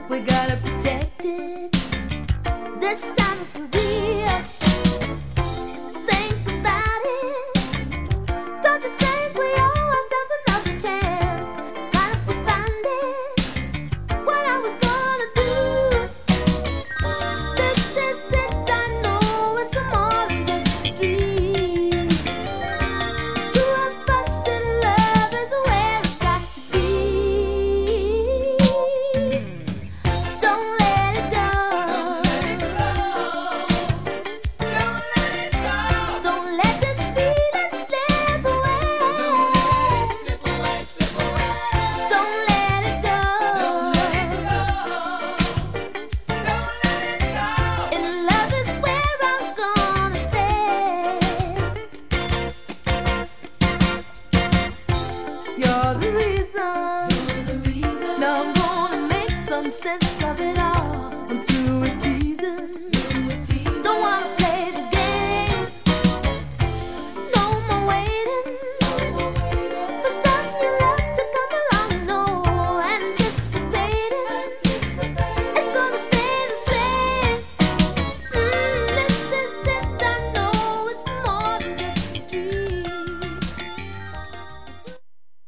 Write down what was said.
We gotta protect it. This time it's for real. Think about it. Don't you think we owe ourselves another chance? Not if we find it. What are we gonna do? This is it, I know it's more than just a dream. Two of us in love is where it's got to be. Don't let it go. Don't let this feeling slip away. Don't let it go. And love is where I'm gonna stay. You're the reason. Now I'm gonna make some sense of it all.